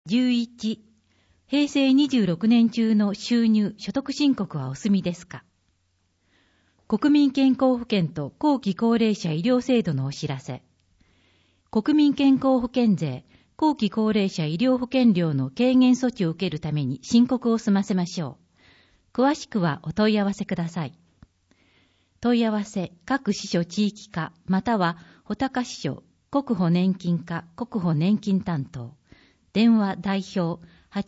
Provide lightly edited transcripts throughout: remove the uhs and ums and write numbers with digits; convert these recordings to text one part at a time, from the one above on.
11、平成26年中の収入・所得申告はお済みですか？国民健康保険と後期高齢者医療制度のお知らせ。国民健康保険税、後期高齢者医療保険料の軽減措置を受けるために申告を済ませましょう。詳しくはお問い合わせください。問い合わせ、各支所地域課、または穂高支所、国保年金課、国保年金担当。電話代表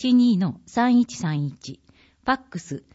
82-3131、ファックス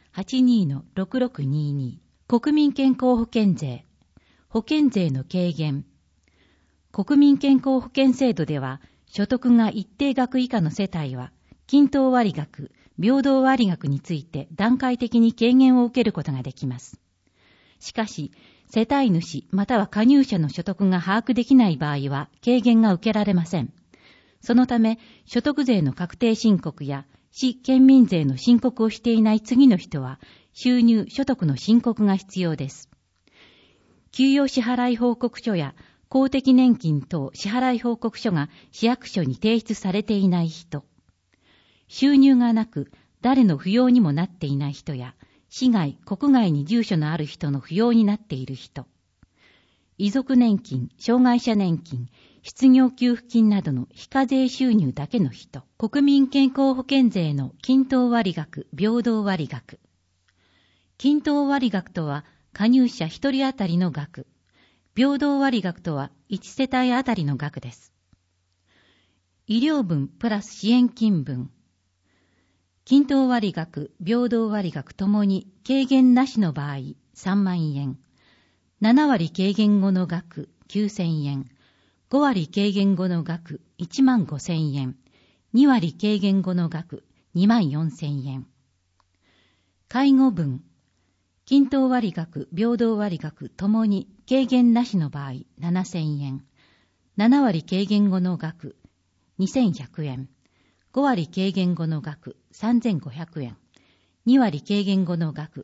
82-6622。国民健康保険税、保険税の軽減。国民健康保険制度では、所得が一定額以下の世帯は、均等割額、平等割額について段階的に軽減を受けることができます。しかし、世帯主または加入者の所得が把握できない場合は、軽減が受けられません。そのため、所得税の確定申告や市県民税の申告をしていない次の人は、収入・所得の申告が必要です。給与支払い報告書や公的年金等支払い報告書が市役所に提出されていない人、収入がなく誰の扶養にもなっていない人や、市外・国外に住所のある人の扶養になっている人、遺族年金、障害者年金、失業給付金などの非課税収入だけの人、国民健康保険税の均等割額、平等割額。均等割額とは加入者1人当たりの額、平等割額とは1世帯当たりの額です。医療分プラス支援金分。均等割額、平等割額ともに軽減なしの場合3万円。7割軽減後の額9000円。5割軽減後の額1万5000円。2割軽減後の額2万4000円。介護分。均等割額、平等割額ともに軽減なしの場合7000円。7割軽減後の額2100円。5割軽減後の額3500円。2割軽減後の額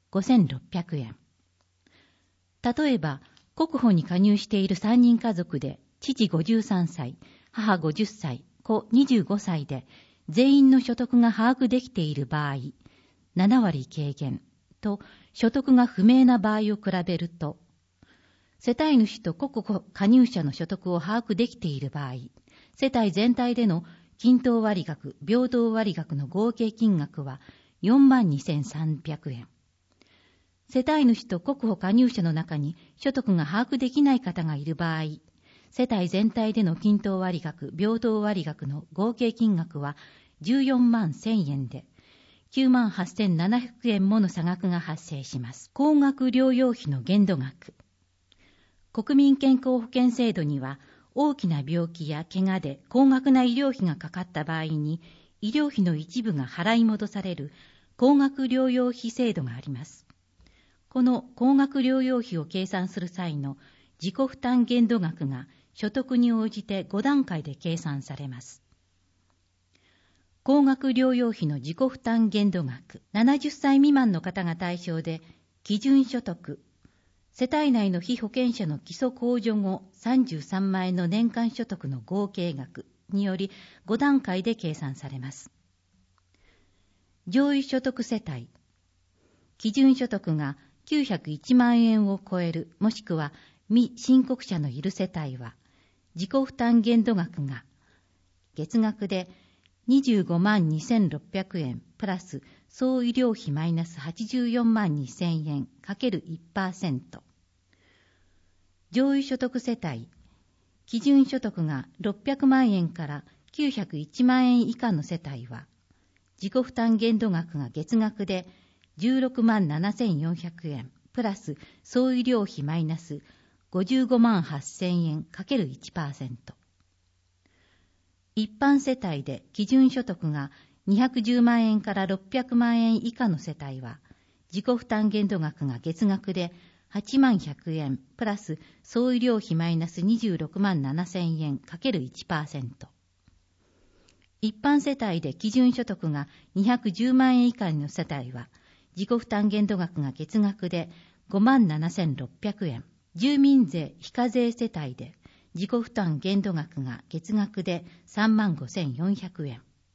5600円。例えば、国保に加入している3人家族で、父53歳、母50歳、子25歳で、全員の所得が把握できている場合、7割軽減と所得が不明な場合を比べると、世帯主と国保加入者の所得を把握できている場合、世帯全体での均等割額、平等割額の合計金額は42,300円。世帯主と国保加入者の中に所得が把握できない方がいる場合、世帯全体での均等割額、平等割額の合計金額は14万1000円で、98,700円もの差額が発生します。高額療養費の限度額。国民健康保険制度には、大きな病気や怪我で高額な医療費がかかった場合に、医療費の一部が払い戻される高額療養費制度があります。この高額療養費を計算する際の自己負担限度額が所得に応じて5段階で計算されます。高額療養費の自己負担限度額、70歳未満の方が対象で、基準所得、世帯内の被保険者の基礎控除後33万円の年間所得の合計額により5段階で計算されます。上位所得世帯、基準所得が901万円を超えるもしくは未申告者のいる世帯は、自己負担限度額が月額で25万2600円プラス総医療費マイナス84万2000円かける 1%。上位所得世帯、基準所得が600万円から901万円以下の世帯は、自己負担限度額が月額で16万7400円プラス総医療費マイナス55万8000円かける 1%。一般世帯で基準所得が210万円から600万円以下の世帯は、自己負担限度額が月額で8万100円プラス総医療費マイナス26万7000円かける 1%。一般世帯で基準所得が210万円以下の世帯は、自己負担限度額が月額で5万7600円。住民税非課税世帯で自己負担限度額が月額で3万5400円。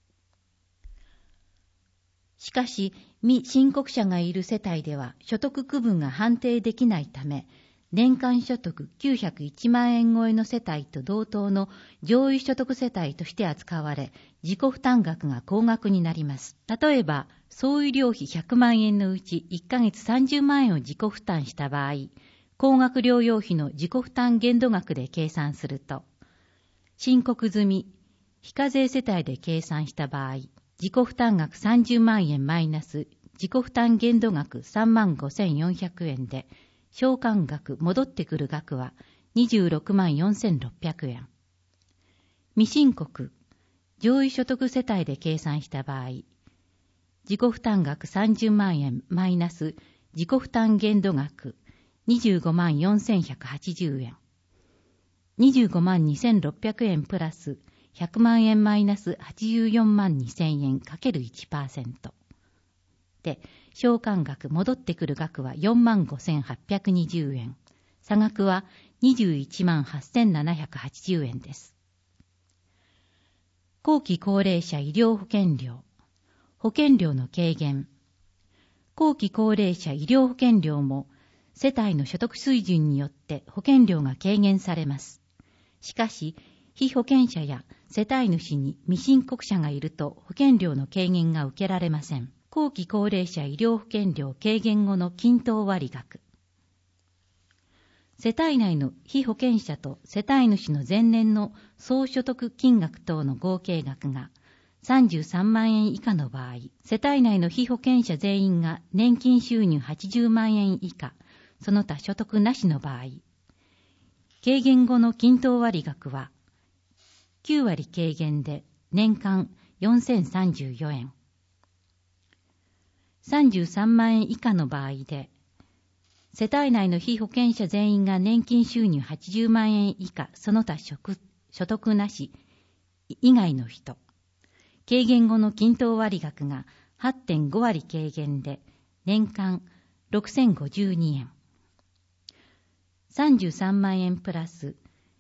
しかし、未申告者がいる世帯では所得区分が判定できないため、年間所得901万円超えの世帯と同等の上位所得世帯として扱われ、自己負担額が高額になります。例えば、総医療費100万円のうち1ヶ月30万円を自己負担した場合、高額療養費の自己負担限度額で計算すると、申告済み非課税世帯で計算した場合、自己負担額30万円マイナス自己負担限度額35,400円で、償還額戻ってくる額は26万4,600円。未申告、上位所得世帯で計算した場合、自己負担額30万円マイナス自己負担限度額25万4,180円。25万2,600円プラス100万円マイナス84万2,000円かける 1% で、償還額戻ってくる額は4万5,820円。差額は21万8,780円です。後期高齢者医療保険料。保険料の軽減。後期高齢者医療保険料も世帯の所得水準によって保険料が軽減されます。しかし、被保険者や世帯主に未申告者がいると保険料の軽減が受けられません。後期高齢者医療保険料軽減後の均等割額。世帯内の被保険者と世帯主の前年の総所得金額等の合計額が33万円以下の場合、世帯内の被保険者全員が年金収入80万円以下、その他所得なしの場合、軽減後の均等割額は9割軽減で年間4,034円。33万円以下の場合で、世帯内の被保険者全員が年金収入80万円以下、その他所得なし以外の人、軽減後の均等割額が 8.5 割軽減で年間6,052円。33万円プラス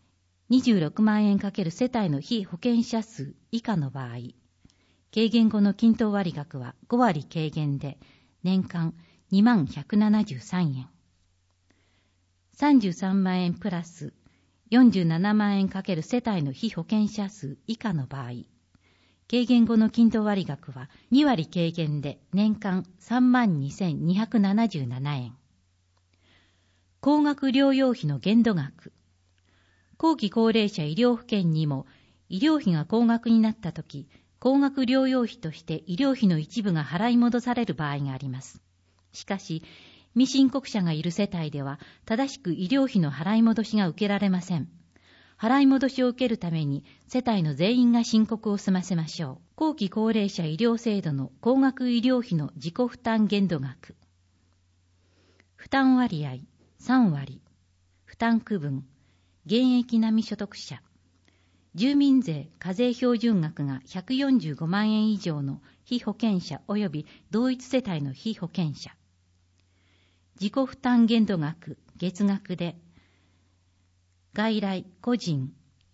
26万円かける世帯の被保険者数以下の場合、軽減後の均等割額は5割軽減で年間2万173円。33万円プラス47万円かける世帯の被保険者数以下の場合、軽減後の均等割額は2割軽減で年間3万2,277円。高額療養費の限度額。後期高齢者医療保険にも医療費が高額になったとき、高額療養費として医療費の一部が払い戻される場合があります。しかし、未申告者がいる世帯では正しく医療費の払い戻しが受けられません。払い戻しを受けるために世帯の全員が申告を済ませましょう。後期高齢者医療制度の高額医療費の自己負担限度額。負担割合3割。負担区分。現役並み所得者。住民税課税標準額が145万円以上の被保険者及び同一世帯の被保険者。自己負担限度額月額で、外来個人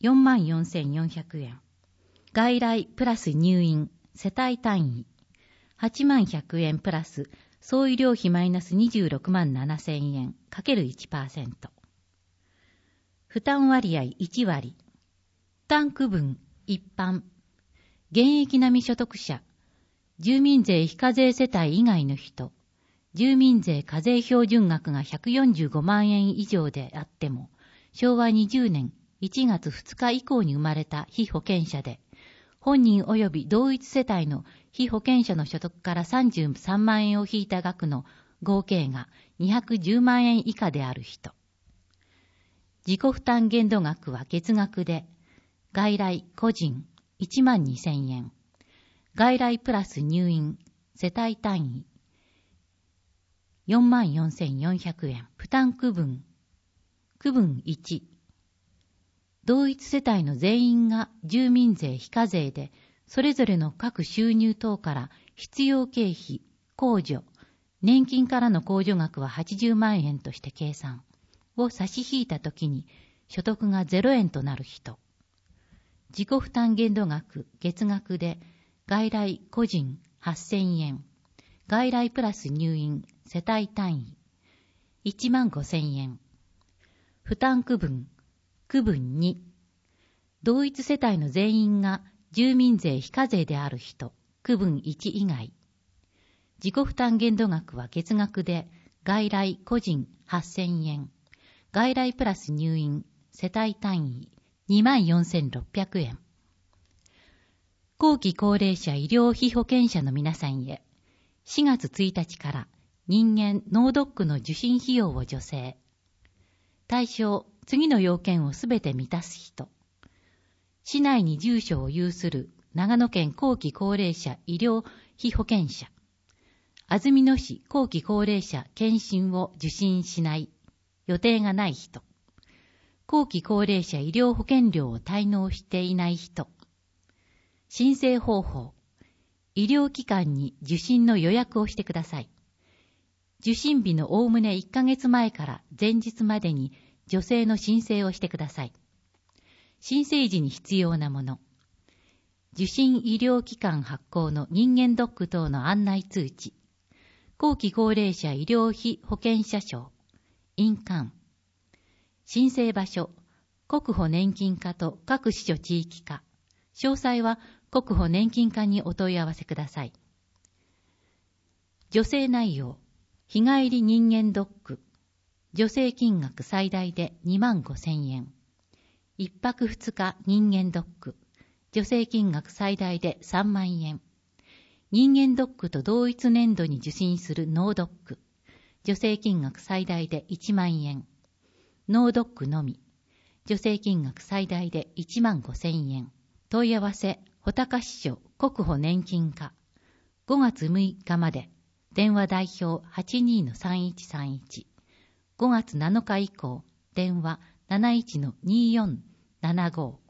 44,400円。外来プラス入院世帯単位8万100円プラス総医療費マイナス26万7,000円かける 1%。負担割合1割。負担区分一般。現役並み所得者。住民税非課税世帯以外の人。住民税課税標準額が145万円以上であっても、昭和20年1月2日以降に生まれた被保険者で、本人及び同一世帯の被保険者の所得から33万円を引いた額の合計が210万円以下である人。自己負担限度額は月額で、外来個人1万2,000円。外来プラス入院世帯単位44,400円。負担区分。区分1。同一世帯の全員が住民税非課税で、それぞれの各収入等から必要経費、控除、年金からの控除額は80万円として計算を差し引いたときに所得が0円となる人。自己負担限度額月額で外来個人8,000円。 外来プラス入院世帯単位15,000円。負担区分2、同一世帯の全員が住民税非課税である人区分1以外。自己負担限度額は月額で外来個人8,000円、外来プラス入院世帯単位24,600円。後期高齢者医療費保険者の皆さんへ、4月1日から人間脳ドックの受診費用を助成。対象、次の要件をすべて満たす人。市内に住所を有する長野県後期高齢者医療費保険者。安曇野市後期高齢者検診を受診しない、予定がない人。後期高齢者医療保険料を滞納していない人。申請方法。医療機関に受診の予約をしてください。受診日のおおむね1ヶ月前から前日までに助成の申請をしてください。申請時に必要なもの。受診医療機関発行の人間ドック等の案内通知。後期高齢者医療費保険者証。印鑑。申請場所。国保年金課と各支所地域課。詳細は国保年金課にお問い合わせください。助成内容。日帰り人間ドック。助成金額最大で25,000円。一泊二日人間ドック。助成金額最大で3万円。人間ドックと同一年度に受診する脳ドック。助成金額最大で1万円。脳ドックのみ。助成金額最大で15,000円。問い合わせ、穂高支所国保年金課。5月6日まで。電話代表 82-3131。5月7日以降、電話 71-2475。